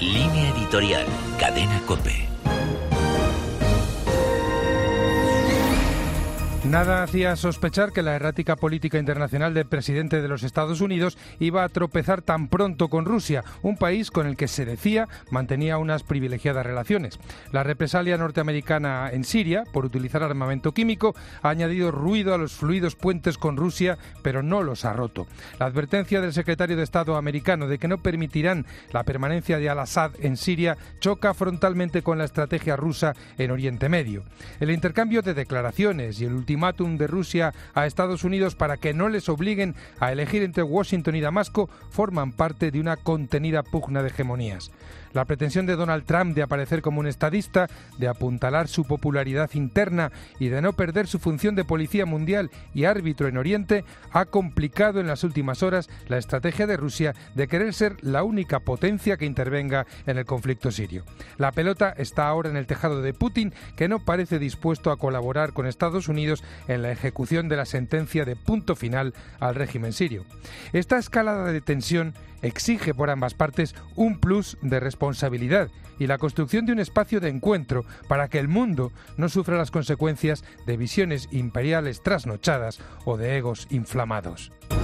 Línea editorial, Cadena COPE. Nada hacía sospechar que la errática política internacional del presidente de los Estados Unidos iba a tropezar tan pronto con Rusia, un país con el que se decía mantenía unas privilegiadas relaciones. La represalia norteamericana en Siria por utilizar armamento químico ha añadido ruido a los fluidos puentes con Rusia, pero no los ha roto. La advertencia del secretario de Estado americano de que no permitirán la permanencia de al-Assad en Siria choca frontalmente con la estrategia rusa en Oriente Medio. El intercambio de declaraciones y el ultimátum de Rusia a Estados Unidos para que no les obliguen a elegir entre Washington y Damasco forman parte de una contenida pugna de hegemonías. La pretensión de Donald Trump de aparecer como un estadista, de apuntalar su popularidad interna y de no perder su función de policía mundial y árbitro en Oriente ha complicado en las últimas horas la estrategia de Rusia de querer ser la única potencia que intervenga en el conflicto sirio. La pelota está ahora en el tejado de Putin, que no parece dispuesto a colaborar con Estados Unidos en la ejecución de la sentencia de punto final al régimen sirio. Esta escalada de tensión exige por ambas partes un plus de responsabilidad y la construcción de un espacio de encuentro para que el mundo no sufra las consecuencias de visiones imperiales trasnochadas o de egos inflamados.